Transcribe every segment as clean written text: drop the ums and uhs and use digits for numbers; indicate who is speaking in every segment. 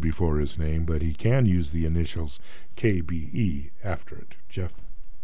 Speaker 1: before his name, but he can use the initials KBE after it. Jeff?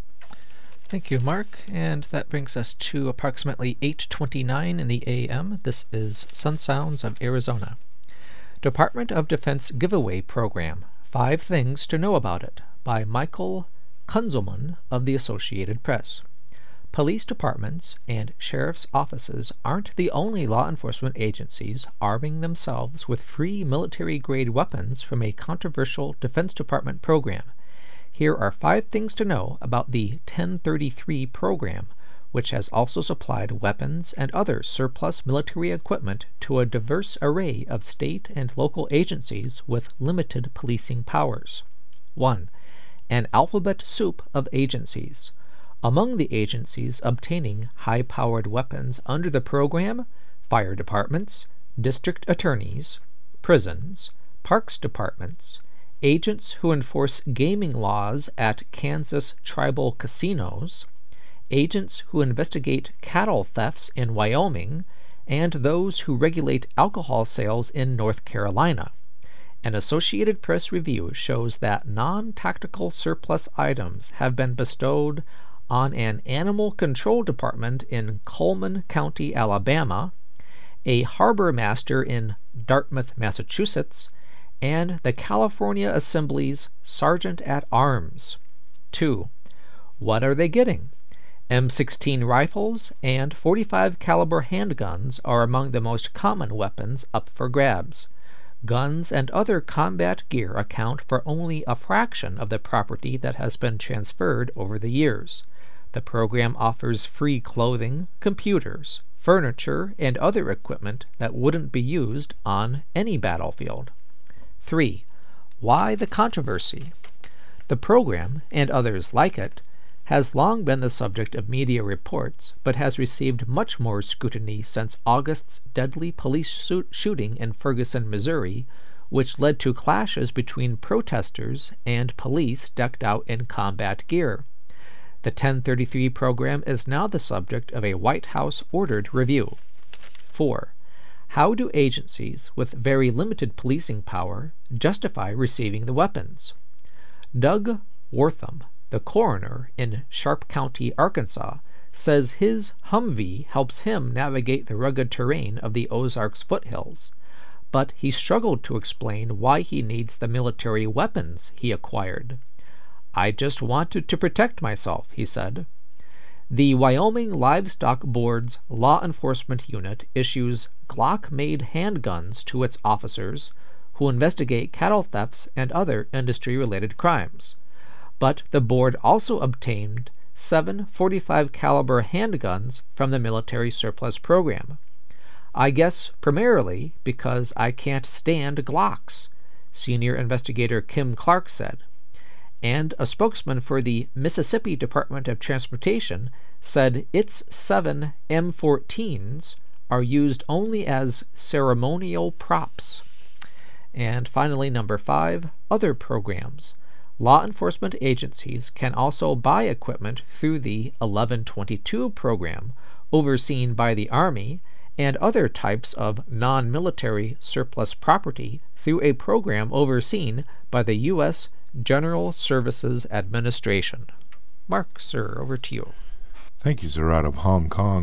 Speaker 2: Thank you, Mark. And that brings us to approximately 8:29 in the a.m. This is Sun Sounds of Arizona. Department of Defense Giveaway Program. 5 Things to Know About It by Michael Kunzelman of the Associated Press. Police departments and sheriff's offices aren't the only law enforcement agencies arming themselves with free military-grade weapons from a controversial Defense Department program. Here are 5 things to know about the 1033 program, which has also supplied weapons and other surplus military equipment to a diverse array of state and local agencies with limited policing powers. 1. An alphabet soup of agencies. Among the agencies obtaining high-powered weapons under the program: fire departments, district attorneys, prisons, parks departments, agents who enforce gaming laws at Kansas tribal casinos, agents who investigate cattle thefts in Wyoming, and those who regulate alcohol sales in North Carolina. An Associated Press review shows that non-tactical surplus items have been bestowed on an animal control department in Coleman County, Alabama, a harbor master in Dartmouth, Massachusetts, and the California Assembly's Sergeant at Arms. 2. What are they getting? M16 rifles and .45 caliber handguns are among the most common weapons up for grabs. Guns and other combat gear account for only a fraction of the property that has been transferred over the years. The program offers free clothing, computers, furniture, and other equipment that wouldn't be used on any battlefield. 3. Why the controversy? The program, and others like it, has long been the subject of media reports, but has received much more scrutiny since August's deadly police shooting in Ferguson, Missouri, which led to clashes between protesters and police decked out in combat gear. The 1033 program is now the subject of a White House-ordered review. 4. How do agencies with very limited policing power justify receiving the weapons? Doug Wortham, the coroner in Sharp County, Arkansas, says his Humvee helps him navigate the rugged terrain of the Ozarks foothills, but he struggled to explain why he needs the military weapons he acquired. I just wanted to protect myself, he said. The Wyoming Livestock Board's Law Enforcement Unit issues Glock-made handguns to its officers who investigate cattle thefts and other industry-related crimes. But the board also obtained 7 .45 caliber handguns from the military surplus program. I guess primarily because I can't stand Glocks, senior investigator Kim Clark said. And a spokesman for the Mississippi Department of Transportation said its 7 M14s are used only as ceremonial props. And finally, number 5, other programs. Law enforcement agencies can also buy equipment through the 1122 program, overseen by the Army, and other types of non-military surplus property through a program overseen by the U.S. General Services Administration. Mark, sir, over to you.
Speaker 1: Thank you, sir. Out of Hong Kong,